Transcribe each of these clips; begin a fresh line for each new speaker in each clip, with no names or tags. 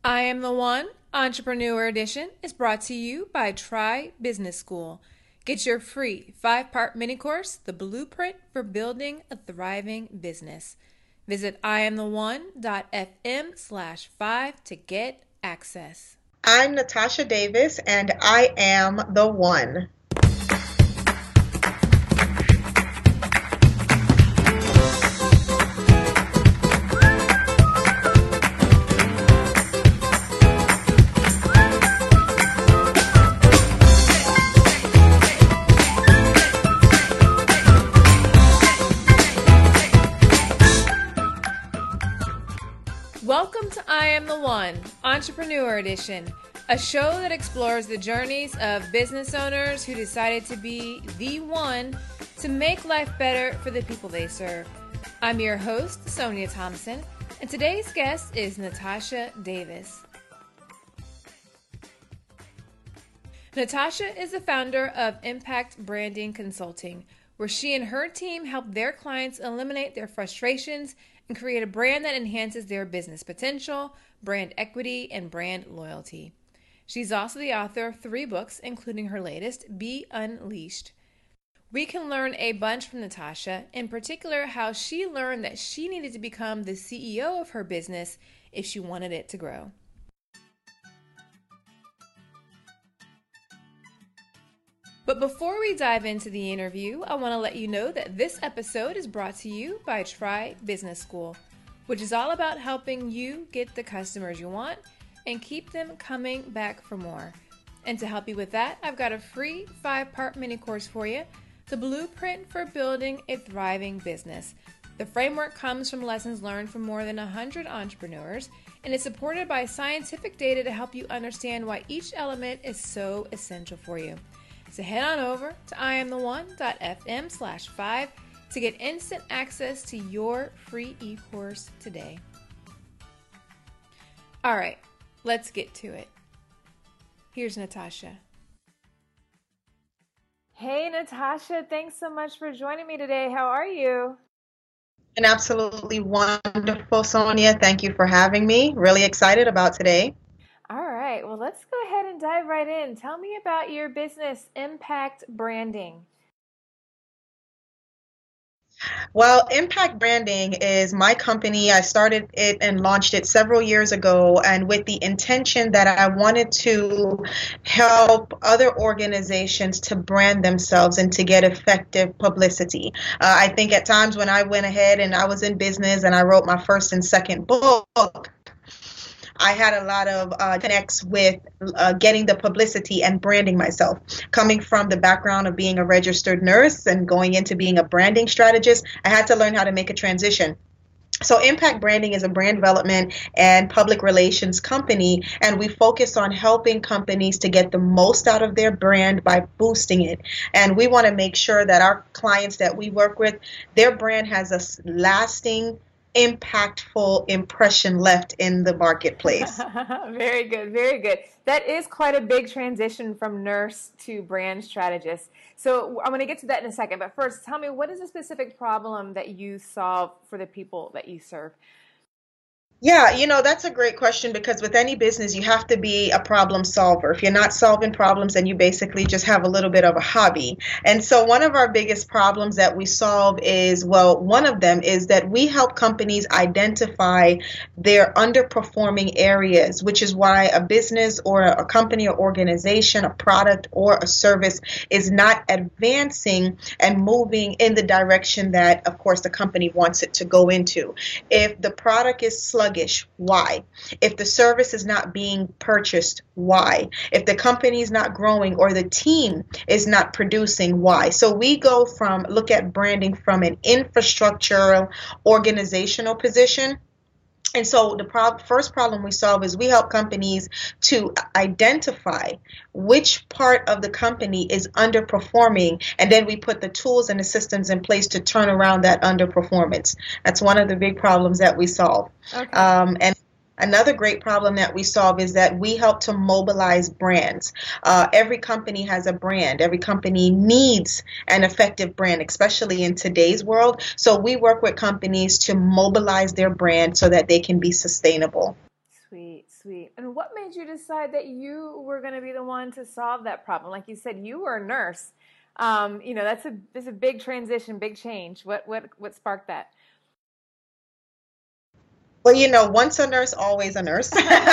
I Am the One Entrepreneur Edition is brought to you by Try Business School. Get your free 5-part mini course, The Blueprint for Building a Thriving Business. Visit iamtheone.fm/5 to get access.
I'm Natasha Davis, and I am the one.
Welcome to I Am the One Entrepreneur Edition, a show that explores the journeys of business owners who decided to be the one to make life better for the people they serve. I'm your host, Sonia Thompson, and today's guest is Natasha Davis. Natasha is the founder of Impact Branding Consulting, where she and her team help their clients eliminate their frustrations and create a brand that enhances their business potential, brand equity, and brand loyalty. She's also the author of 3 books, including her latest, Be Unleashed. We can learn a bunch from Natasha, in particular how she learned that she needed to become the CEO of her business if she wanted it to grow. But before we dive into the interview, I want to let you know that this episode is brought to you by Try Business School, which is all about helping you get the customers you want and keep them coming back for more. And to help you with that, I've got a free 5-part mini course for you, The Blueprint for Building a Thriving Business. The framework comes from lessons learned from more than 100 entrepreneurs, and is supported by scientific data to help you understand why each element is so essential for you. So head on over to iamtheone.fm/5 to get instant access to your free e-course today. All right, let's get to it. Here's Natasha. Hey, Natasha, thanks so much for joining me today. How are you?
And absolutely wonderful, Sonia. Thank you for having me. Really excited about today.
All right, well, let's go ahead and dive right in. Tell me about your business, Impact Branding.
Well, Impact Branding is my company. I started it and launched it several years ago, and with the intention that I wanted to help other organizations to brand themselves and to get effective publicity. I think at times when I went ahead and I was in business and I wrote my first and second book, I had a lot of connects with getting the publicity and branding myself. Coming from the background of being a registered nurse and going into being a branding strategist, I had to learn how to make a transition. So Impact Branding is a brand development and public relations company, and we focus on helping companies to get the most out of their brand by boosting it. And we want to make sure that our clients that we work with, their brand has a lasting, impactful impression left in the marketplace.
Very good, very good. That is quite a big transition from nurse to brand strategist. So I'm going to get to that in a second, but first tell me, what is a specific problem that you solve for the people that you serve?
Yeah, that's a great question, because with any business, you have to be a problem solver. If you're not solving problems, then you basically just have a little bit of a hobby. And so one of our biggest problems that we solve is, well, one of them is that we help companies identify their underperforming areas, which is why a business or a company or organization, a product or a service is not advancing and moving in the direction that, of course, the company wants it to go into. If the product is sluggish, why? If the service is not being purchased, why? If the company is not growing or the team is not producing, why? So we look at branding from an infrastructural, organizational position. And so the first problem we solve is we help companies to identify which part of the company is underperforming, and then we put the tools and the systems in place to turn around that underperformance. That's one of the big problems that we solve.
Okay.
And another great problem that we solve is that we help to mobilize brands. Every company has a brand. Every company needs an effective brand, especially in today's world. So we work with companies to mobilize their brand so that they can be sustainable.
Sweet, sweet. And what made you decide that you were going to be the one to solve that problem? Like you said, you were a nurse. That's a big transition, big change. What sparked that?
Well, once a nurse, always a nurse.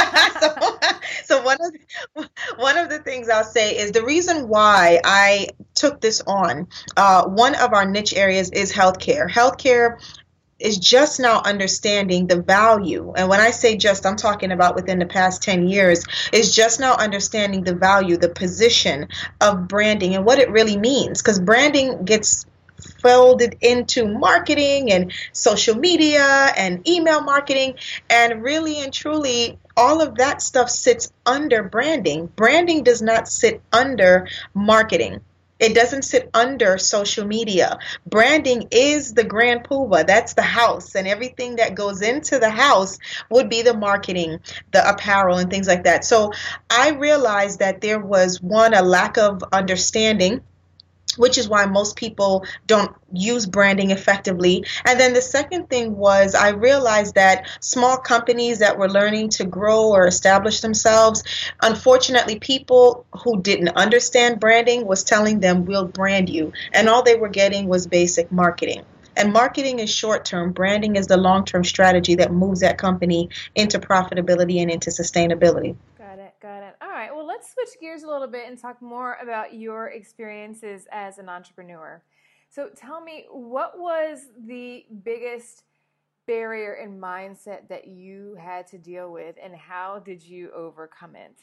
So one of the things I'll say is the reason why I took this on. One of our niche areas is healthcare. Healthcare is just now understanding the value. And when I say just, I'm talking about within the past 10 years, is just now understanding the value, the position of branding and what it really means. Because branding gets folded into marketing and social media and email marketing. And really and truly, all of that stuff sits under branding. Branding does not sit under marketing. It doesn't sit under social media. Branding is the grand poobah. That's the house, and everything that goes into the house would be the marketing, the apparel, and things like that. So I realized that there was, one, a lack of understanding, which is why most people don't use branding effectively. And then the second thing was I realized that small companies that were learning to grow or establish themselves, unfortunately, people who didn't understand branding was telling them, we'll brand you. And all they were getting was basic marketing. And marketing is short term. Branding is the long term strategy that moves that company into profitability and into sustainability.
Got it, got it. All right, well, let's switch gears a little bit and talk more about your experiences as an entrepreneur. So tell me, what was the biggest barrier and mindset that you had to deal with, and how did you overcome it?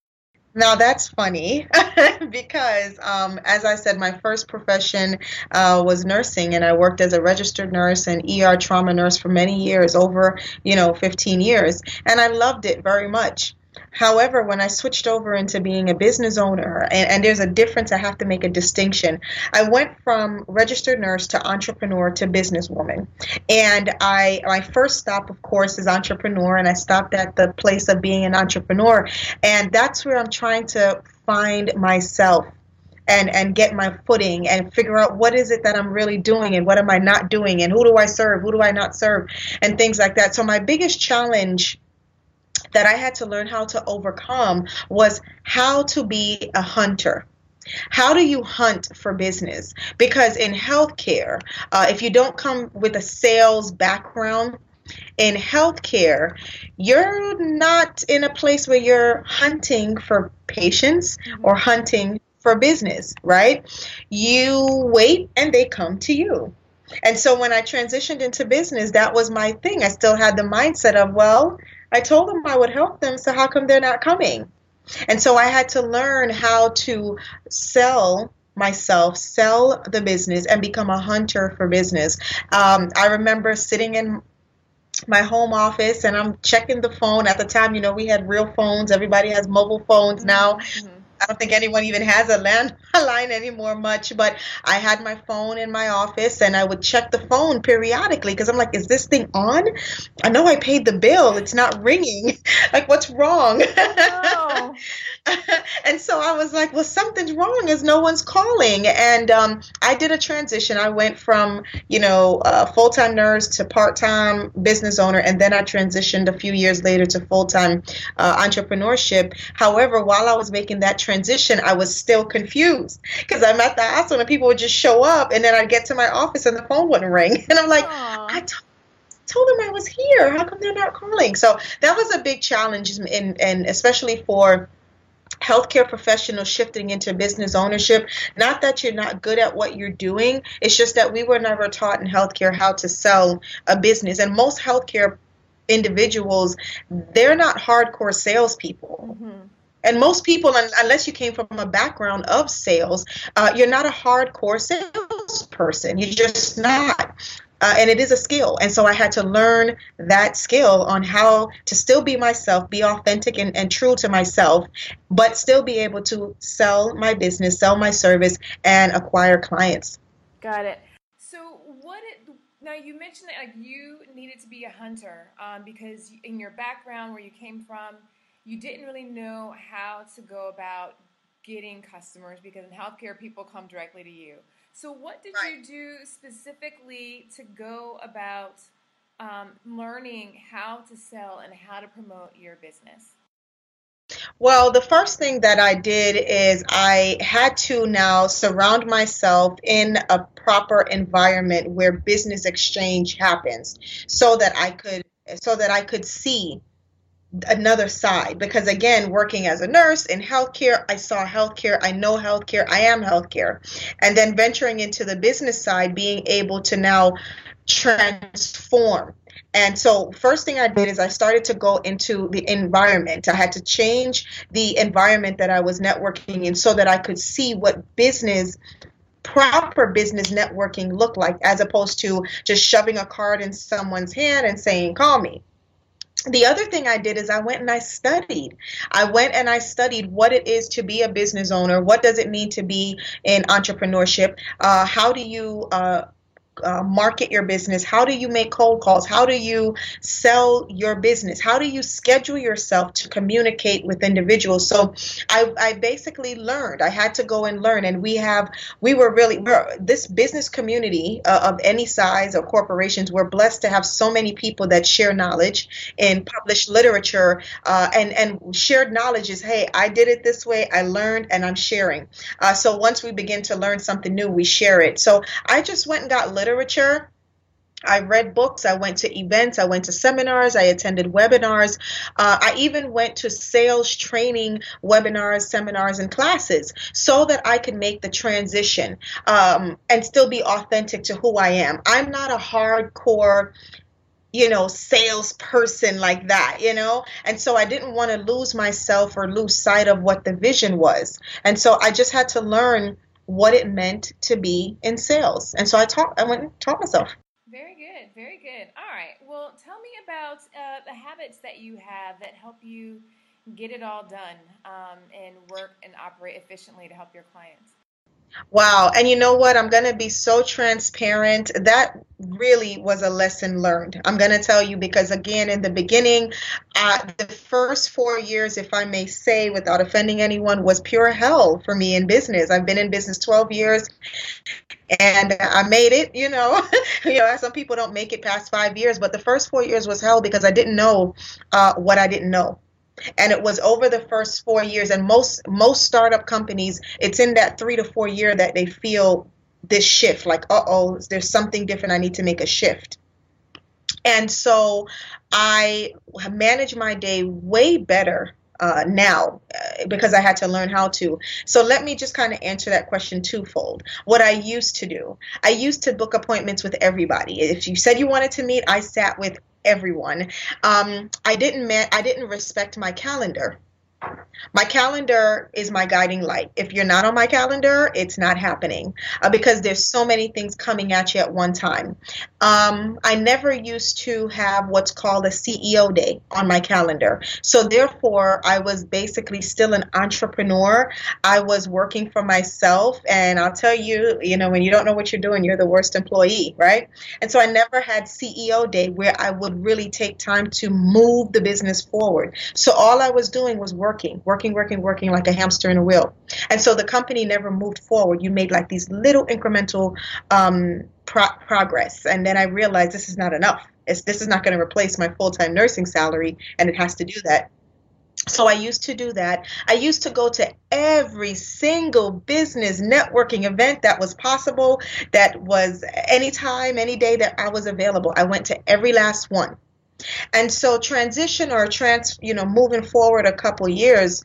Now that's funny because, as I said, my first profession was nursing, and I worked as a registered nurse and ER trauma nurse for many years, over 15 years, and I loved it very much. However, when I switched over into being a business owner, and there's a difference, I have to make a distinction. I went from registered nurse to entrepreneur to businesswoman. And my first stop, of course, is entrepreneur, and I stopped at the place of being an entrepreneur. And that's where I'm trying to find myself and get my footing and figure out what is it that I'm really doing and what am I not doing and who do I serve, who do I not serve, and things like that. So my biggest challenge that I had to learn how to overcome was how to be a hunter. How do you hunt for business? Because in healthcare, if you don't come with a sales background, in healthcare, you're not in a place where you're hunting for patients or hunting for business, right? You wait and they come to you. And so when I transitioned into business, that was my thing. I still had the mindset of, well, I told them I would help them, so how come they're not coming? And so I had to learn how to sell myself, sell the business, and become a hunter for business. I remember sitting in my home office and I'm checking the phone. At the time, we had real phones. Everybody has mobile phones now.
Mm-hmm.
I don't think anyone even has a landline anymore much, but I had my phone in my office and I would check the phone periodically because I'm like, is this thing on? I know I paid the bill. It's not ringing. Like, what's wrong?
Oh
And so I was like, well, something's wrong as no one's calling. And I did a transition. I went from, full-time nurse to part-time business owner. And then I transitioned a few years later to full-time entrepreneurship. However, while I was making that transition, I was still confused because I'm at the hospital and people would just show up. And then I'd get to my office and the phone wouldn't ring. And I'm like,
oh
told them I was here. How come they're not calling? So that was a big challenge, and especially for healthcare professionals shifting into business ownership. Not that you're not good at what you're doing. It's just that we were never taught in healthcare how to sell a business. And most healthcare individuals, they're not hardcore salespeople.
Mm-hmm.
And most people, unless you came from a background of sales, you're not a hardcore salesperson. You're just not. And it is a skill. And so I had to learn that skill on how to still be myself, be authentic and true to myself, but still be able to sell my business, sell my service, and acquire clients.
Got it. So now you mentioned that like you needed to be a hunter because in your background where you came from, you didn't really know how to go about getting customers because in healthcare people come directly to you. So what did
Right.
you do specifically to go about learning how to sell and how to promote your business?
Well, the first thing that I did is I had to now surround myself in a proper environment where business exchange happens so that I could see another side, because again, working as a nurse in healthcare, I saw healthcare, I know healthcare, I am healthcare, and then venturing into the business side, being able to now transform. And so first thing I did is I started to go into the environment. I had to change the environment that I was networking in so that I could see what proper business networking looked like, as opposed to just shoving a card in someone's hand and saying, call me. The other thing I did is I went and I studied. I went and I studied what it is to be a business owner. What does it mean to be in entrepreneurship? How do you market your business? How do you make cold calls? How do you sell your business? How do you schedule yourself to communicate with individuals? So I basically learned. I had to go and learn, and this business community of any size or corporations. We're blessed to have so many people that share knowledge in published literature, and shared knowledge is, hey, I did it this way, I learned, and I'm sharing. So once we begin to learn something new, we share it. So I just went and got literature. I read books. I went to events. I went to seminars. I attended webinars. I even went to sales training webinars, seminars, and classes so that I could make the transition, and still be authentic to who I am. I'm not a hardcore salesperson like that. And so I didn't want to lose myself or lose sight of what the vision was. And so I just had to learn what it meant to be in sales. And so I went and taught myself.
Very good, very good. All right. Well, tell me about the habits that you have that help you get it all done, and work and operate efficiently to help your clients.
Wow. And you know what? I'm going to be so transparent. That really was a lesson learned. I'm going to tell you because, again, in the beginning, the first 4 years, if I may say, without offending anyone, was pure hell for me in business. I've been in business 12 years and I made it, some people don't make it past 5 years, but the first 4 years was hell because I didn't know what I didn't know. And it was over the first 4 years, and most startup companies, it's in that 3 to 4 year that they feel this shift, like, uh-oh, there's something different, I need to make a shift. And so I manage my day way better now, because I had to learn how to. So let me just kind of answer that question twofold. What I used to do, I used to book appointments with everybody. If you said you wanted to meet, I sat with everyone. I didn't respect my calendar. My calendar is my guiding light. If you're not on my calendar, it's not happening, because there's so many things coming at you at one time. I never used to have what's called a CEO day on my calendar. So therefore, I was basically still an entrepreneur. I was working for myself. And I'll tell you, when you don't know what you're doing, you're the worst employee, right? And so I never had CEO day where I would really take time to move the business forward. So all I was doing was working like a hamster in a wheel. And so the company never moved forward. You made like these little incremental progress. And then I realized this is not enough. This is not going to replace my full-time nursing salary, and it has to do that. So I used to do that. I used to go to every single business networking event that was possible, that was anytime, any day that I was available. I went to every last one. And so moving forward a couple years,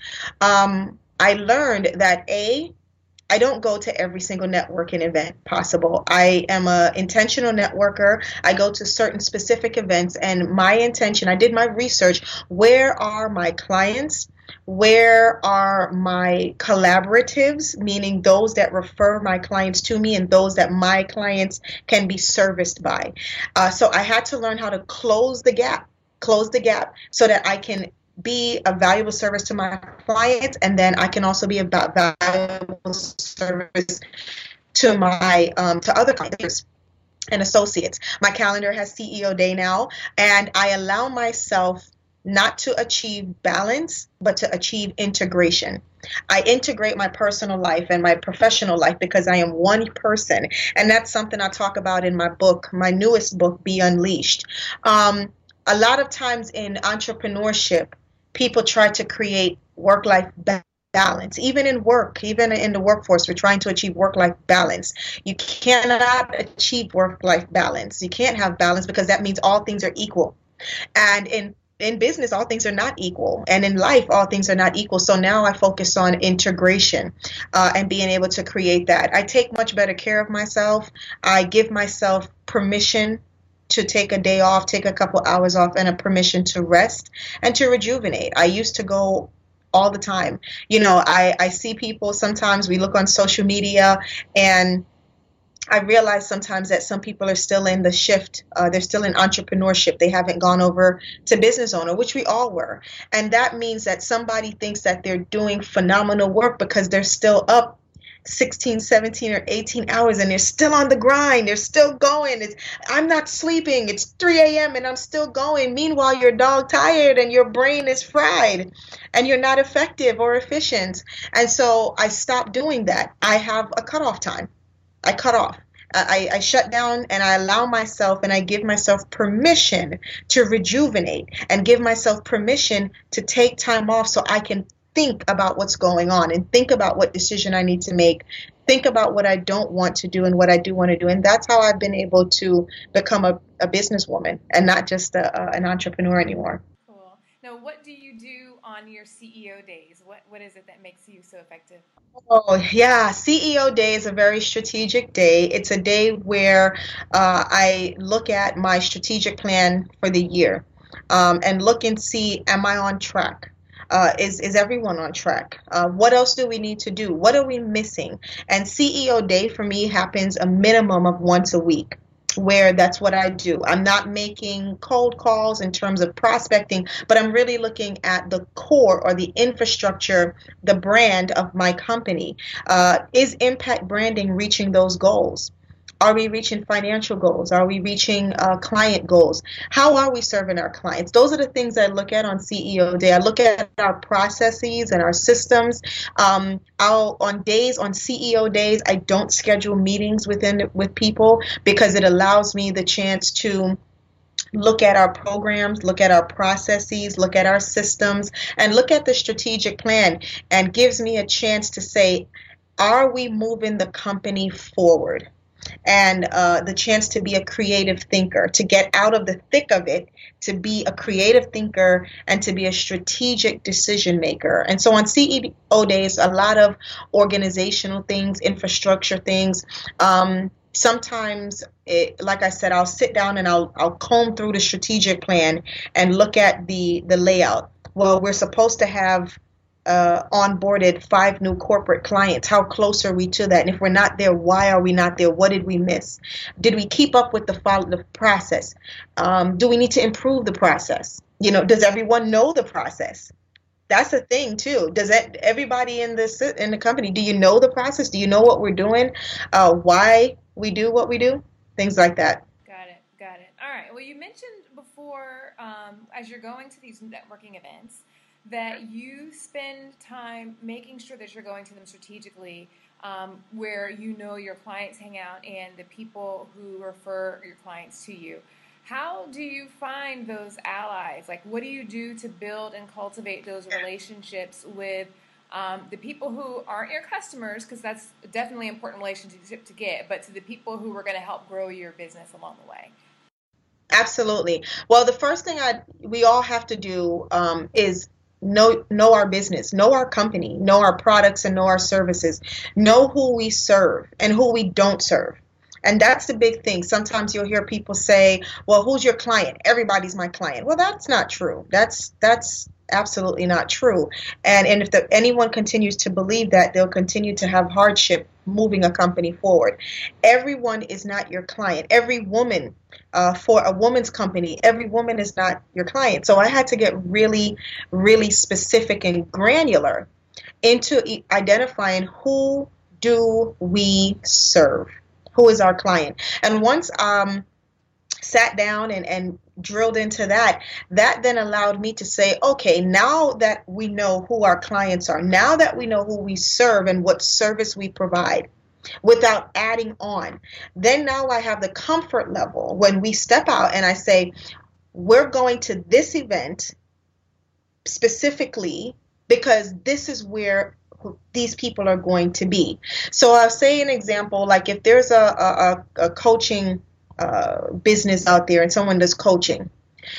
I learned that I don't go to every single networking event possible. I am an intentional networker. I go to certain specific events, and my intention, I did my research. Where are my clients? Where are my collaboratives, meaning those that refer my clients to me and those that my clients can be serviced by? So I had to learn how to close the gap so that I can be a valuable service to my clients, and then I can also be a valuable service to my to other clients and associates. My calendar has CEO day now, and I allow myself not to achieve balance, but to achieve integration. I integrate my personal life and my professional life because I am one person. And that's something I talk about in my book, my newest book, Be Unleashed. A lot of times in entrepreneurship, people try to create work-life balance. Even in work, even in the workforce, we're trying to achieve work-life balance. You cannot achieve work-life balance. You can't have balance because that means all things are equal. And in business, all things are not equal. And in life, all things are not equal. So now I focus on integration and being able to create that. I take much better care of myself. I give myself permission to take a day off, take a couple hours off, and a permission to rest and to rejuvenate. I used to go all the time. I see people, sometimes we look on social media, and I realize sometimes that some people are still in the shift. They're still in entrepreneurship. They haven't gone over to business owner, which we all were. And that means that somebody thinks that they're doing phenomenal work because they're still up 16, 17, or 18 hours and they're still on the grind. They're still going. I'm not sleeping. It's 3 a.m. and I'm still going. Meanwhile, you're dog tired and your brain is fried and you're not effective or efficient. And so I stopped doing that. I have a cutoff time. I cut off. I shut down and I allow myself and I give myself permission to rejuvenate and give myself permission to take time off so I can think about what's going on and think about what decision I need to make, think about what I don't want to do and what I do want to do. And that's how I've been able to become a businesswoman and not just an entrepreneur anymore.
Cool. Now, what do you do on your CEO days? What is it that makes you so effective?
Oh, yeah. CEO day is a very strategic day. It's a day where I look at my strategic plan for the year and look and see, am I on track? Is everyone on track? What else do we need to do? What are we missing? And CEO day for me happens a minimum of once a week, where that's what I do. I'm not making cold calls in terms of prospecting, but I'm really looking at the core or the infrastructure, the brand of my company. Is impact branding reaching those goals? Are we reaching financial goals? Are we reaching client goals? How are we serving our clients? Those are the things I look at on CEO Day. I look at our processes and our systems. On CEO days, I don't schedule meetings with people because it allows me the chance to look at our programs, look at our processes, look at our systems, and look at the strategic plan, and gives me a chance to say, are we moving the company forward? And the chance to be a creative thinker, to get out of the thick of it, to be a creative thinker and to be a strategic decision maker. And so on CEO days, a lot of organizational things, infrastructure things. Sometimes, like I said, I'll sit down and I'll comb through the strategic plan and look at the layout. Well, we're supposed to have onboarded 5 new corporate clients. How close are we to that? And if we're not there, why are we not there? What did we miss? Did we keep up with the process? Do we need to improve the process? Does everyone know the process? That's the thing too. Does everybody in the company, do you know the process? Do you know what we're doing? Why we do what we do? Things like that.
Got it. All right. Well, you mentioned before, as you're going to these networking events, that you spend time making sure that you're going to them strategically, where your clients hang out and the people who refer your clients to you. How do you find those allies? Like, what do you do to build and cultivate those relationships with the people who aren't your customers, because that's definitely an important relationship to get, but to the people who are going to help grow your business along the way?
Absolutely. Well, the first thing we all have to do is know our business, know our company, know our products, and know our services, know who we serve and who we don't serve. And that's the big thing. Sometimes you'll hear people say, well, who's your client? Everybody's my client. Well, that's not true. That's absolutely not true. And if anyone continues to believe that, they'll continue to have hardship moving a company forward. Everyone is not your client. Every woman, for a woman's company, every woman is not your client. So I had to get really, really specific and granular into identifying who do we serve, who is our client. And once sat down and drilled into that, that then allowed me to say, okay, now that we know who our clients are, now that we know who we serve and what service we provide, without adding on, then now I have the comfort level when we step out and I say, we're going to this event specifically because this is where these people are going to be. So I'll say an example, like if there's a coaching business out there and someone does coaching,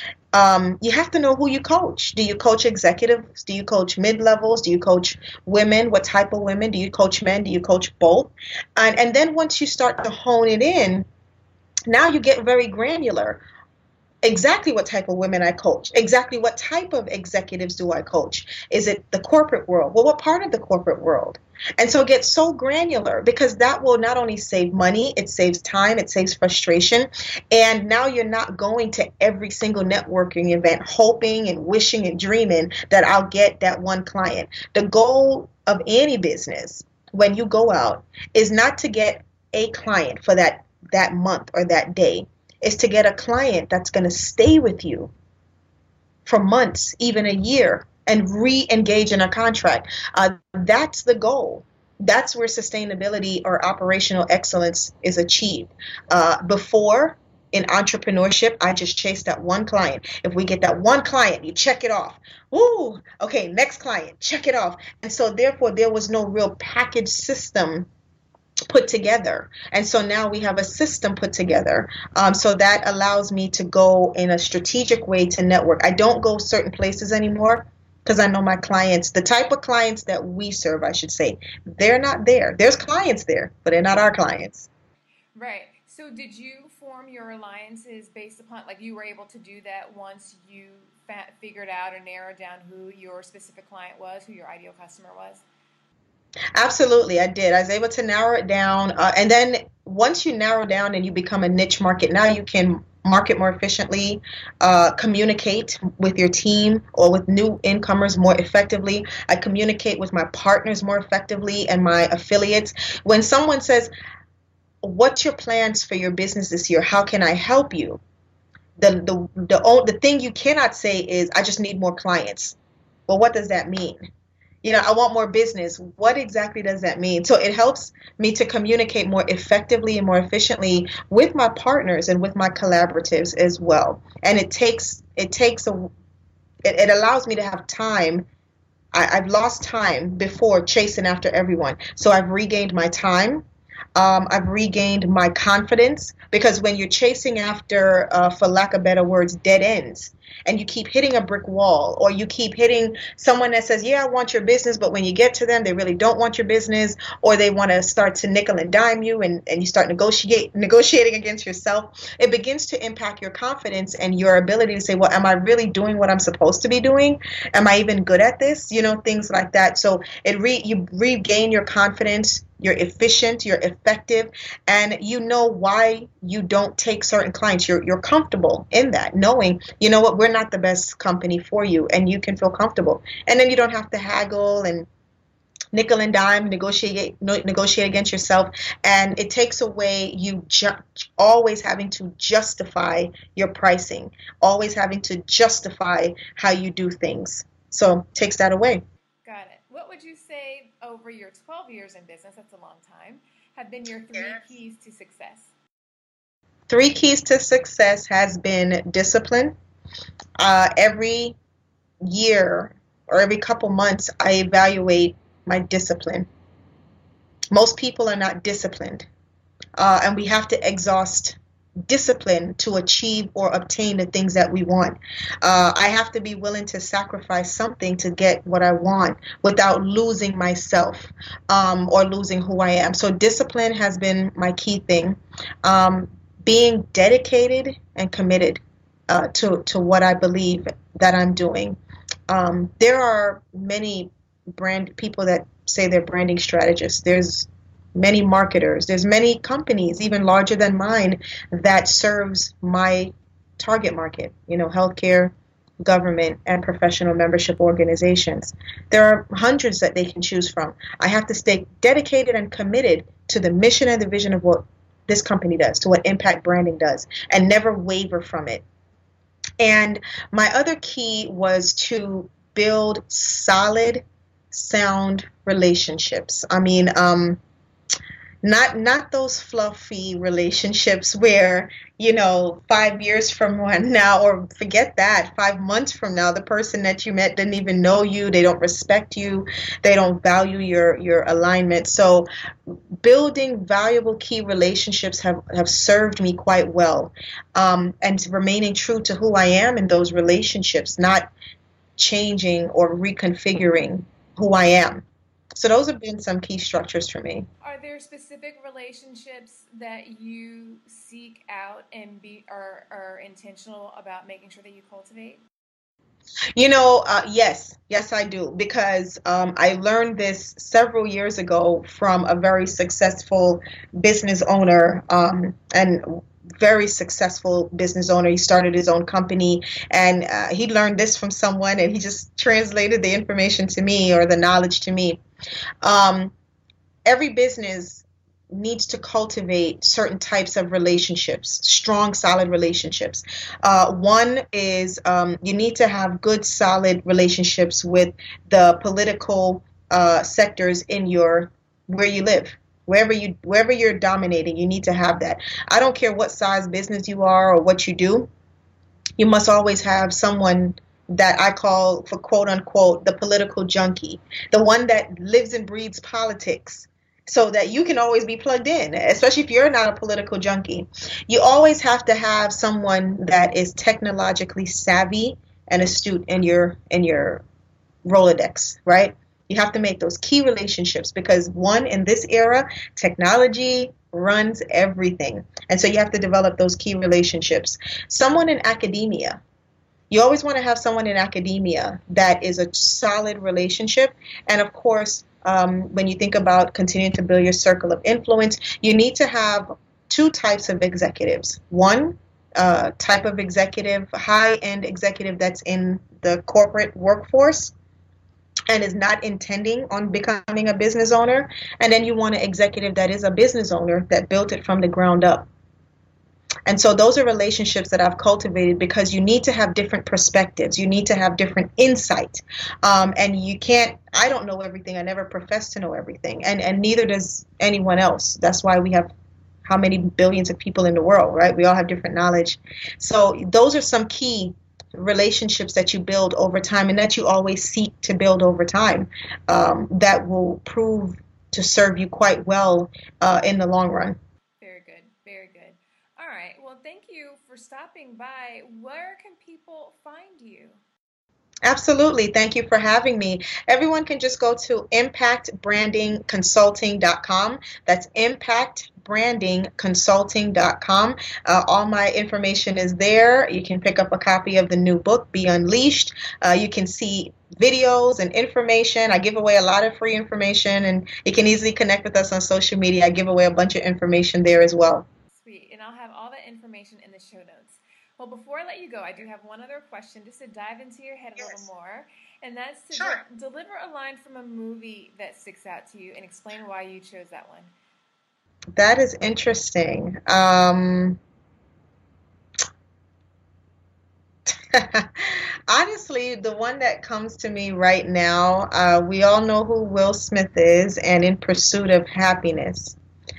you have to know who you coach. Do you coach executives? Do you coach mid-levels? Do you coach women? What type of women? Do you coach men? Do you coach both? And then once you start to hone it in, now you get very granular. Exactly what type of women I coach. Exactly what type of executives do I coach? Is it the corporate world? Well, what part of the corporate world? And so it gets so granular because that will not only save money, it saves time, it saves frustration. And now you're not going to every single networking event hoping and wishing and dreaming that I'll get that one client. The goal of any business when you go out is not to get a client for that month or that day. Is to get a client that's going to stay with you for months, even a year, and re-engage in a contract. That's the goal. That's where sustainability or operational excellence is achieved. Before, in entrepreneurship, I just chased that one client. If we get that one client, you check it off. Ooh, okay, next client, check it off. And so therefore, there was no real package system put together. And so now we have a system put together. So that allows me to go in a strategic way to network. I don't go certain places anymore because I know my clients, the type of clients that we serve, I should say, they're not there. There's clients there, but they're not our clients.
Right. So did you form your alliances based upon, like you were able to do that once you figured out or narrowed down who your specific client was, who your ideal customer was?
Absolutely, I did. I was able to narrow it down. And then once you narrow down and you become a niche market, now you can market more efficiently, communicate with your team or with new incomers more effectively. I communicate with my partners more effectively and my affiliates. When someone says, what's your plans for your business this year? How can I help you? The thing you cannot say is, I just need more clients. Well, what does that mean? I want more business. What exactly does that mean? So it helps me to communicate more effectively and more efficiently with my partners and with my collaboratives as well. And it allows me to have time. I've lost time before chasing after everyone. So I've regained my time. I've regained my confidence because when you're chasing after, for lack of better words, dead ends, and you keep hitting a brick wall, or you keep hitting someone that says, yeah, I want your business, but when you get to them, they really don't want your business, or they want to start to nickel and dime you, and you start negotiating against yourself, it begins to impact your confidence and your ability to say, well, am I really doing what I'm supposed to be doing? Am I even good at this? Things like that. So you regain your confidence. You're efficient, you're effective, and you know why you don't take certain clients. You're comfortable in that, knowing, you know what, we're not the best company for you, and you can feel comfortable. And then you don't have to haggle and nickel and dime, negotiate against yourself. And it takes away you always having to justify your pricing, always having to justify how you do things. So it takes that away.
Got it. What would you say over your 12 years in business, that's a long time, have been your three keys to success?
3 keys to success has been discipline. Every year or every couple months, I evaluate my discipline. Most people are not disciplined, and we have to exhaust discipline to achieve or obtain the things that we want. I have to be willing to sacrifice something to get what I want without losing myself or losing who I am. So discipline has been my key thing. Being dedicated and committed to what I believe that I'm doing. There are many brand people that say they're branding strategists. There's many marketers. There's many companies, even larger than mine, that serves my target market, healthcare, government, and professional membership organizations. There are hundreds that they can choose from. I have to stay dedicated and committed to the mission and the vision of what this company does, to what Impact Branding does, and never waver from it. And my other key was to build solid, sound relationships. I mean, not those fluffy relationships where, 5 years from now, or forget that, 5 months from now, the person that you met didn't even know you, they don't respect you, they don't value your alignment. So building valuable key relationships have served me quite well, and remaining true to who I am in those relationships, not changing or reconfiguring who I am. So those have been some key structures for me.
Are there specific relationships that you seek out and are intentional about making sure that you cultivate?
Yes, I do, because I learned this several years ago from a very successful business owner, and very successful business owner. He started his own company, and he learned this from someone, and he just translated the information to me, or the knowledge to me. Um, every business needs to cultivate certain types of relationships, strong, solid relationships. One is, you need to have good, solid relationships with the political sectors in where you live. Wherever you're dominating, you need to have that. I don't care what size business you are or what you do. You must always have someone that I call, for quote unquote, the political junkie, the one that lives and breathes politics, so that you can always be plugged in, especially if you're not a political junkie. You always have to have someone that is technologically savvy and astute in your Rolodex, right? You have to make those key relationships, because one, in this era, technology runs everything. And so you have to develop those key relationships. Someone in academia. You always want to have someone in academia that is a solid relationship. And of course, when you think about continuing to build your circle of influence, you need to have two types of executives. One type of executive, high-end executive that's in the corporate workforce and is not intending on becoming a business owner. And then you want an executive that is a business owner that built it from the ground up. And so those are relationships that I've cultivated, because you need to have different perspectives. You need to have different insight. And you can't, I don't know everything. I never profess to know everything. And neither does anyone else. That's why we have how many billions of people in the world, right? We all have different knowledge. So those are some key relationships that you build over time, and that you always seek to build over time, that will prove to serve you quite well in the long run.
Very good. Very good. All right. Well, thank you for stopping by. Where can people find you?
Absolutely. Thank you for having me. Everyone can just go to impactbrandingconsulting.com. That's impactbrandingconsulting.com. All my information is there. You can pick up a copy of the new book, Be Unleashed. You can see videos and information. I give away a lot of free information, and you can easily connect with us on social media. I give away a bunch of information there as well.
Sweet. And I'll have all that information in the show notes. Well, before I let you go, I do have one other question just to dive into your head a little more. And that's to deliver a line from a movie that sticks out to you and explain why you chose that one.
That is interesting. Honestly, the one that comes to me right now, we all know who Will Smith is, and In Pursuit of Happiness.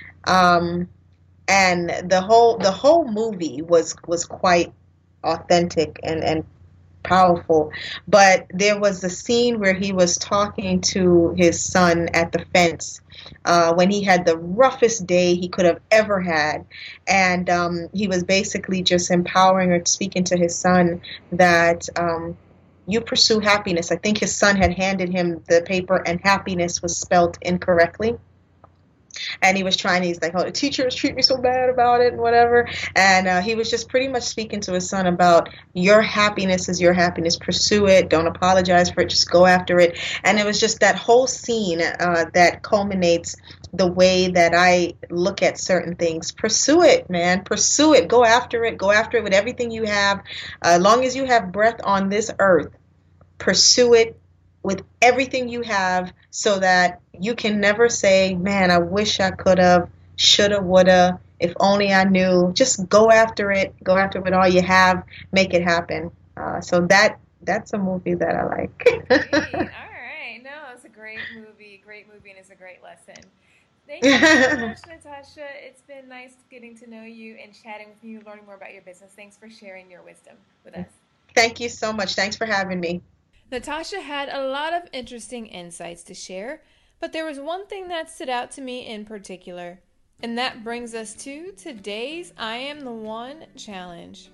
And the whole movie was quite authentic and powerful. But there was a scene where he was talking to his son at the fence, when he had the roughest day he could have ever had. And he was basically just empowering or speaking to his son that, you pursue happiness. I think his son had handed him the paper, and happiness was spelled incorrectly. And he was he's like, oh, the teachers treat me so bad about it and whatever. And he was just pretty much speaking to his son about, your happiness is your happiness. Pursue it. Don't apologize for it. Just go after it. And it was just that whole scene that culminates the way that I look at certain things. Pursue it, man. Pursue it. Go after it. Go after it with everything you have. As long as you have breath on this earth, pursue it with everything you have, so that you can never say, man, I wish I could have, shoulda, woulda. if only I knew. Just go after it. Go after it with all you have. Make it happen. So that's a movie that I
Great.
like.
All right. No, it's a great movie, and it's a great lesson. Thank you so much, Natasha. It's been nice getting to know you and chatting with you, learning more about your business. Thanks for sharing your wisdom with us.
Thank you so much. Thanks for having me.
Natasha had a lot of interesting insights to share, but there was one thing that stood out to me in particular. And that brings us to today's I Am the One challenge.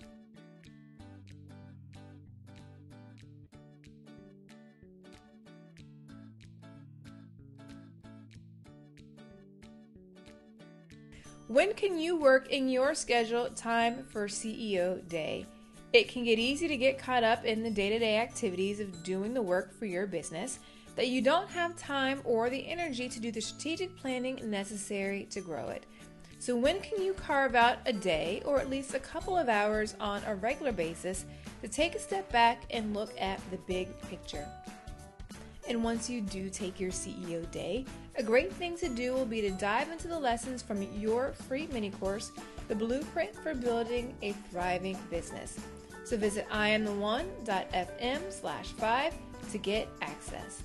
When can you work in your scheduled time for CEO Day? It can get easy to get caught up in the day-to-day activities of doing the work for your business that you don't have time or the energy to do the strategic planning necessary to grow it. So when can you carve out a day or at least a couple of hours on a regular basis to take a step back and look at the big picture? And once you do take your CEO day, a great thing to do will be to dive into the lessons from your free mini course, The Blueprint for Building a Thriving Business. So visit iamtheone.fm/5 to get access.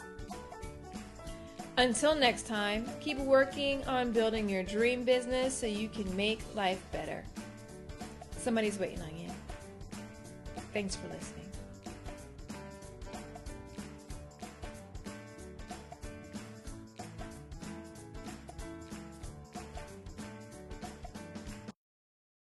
Until next time, keep working on building your dream business so you can make life better. Somebody's waiting on you. Thanks for listening.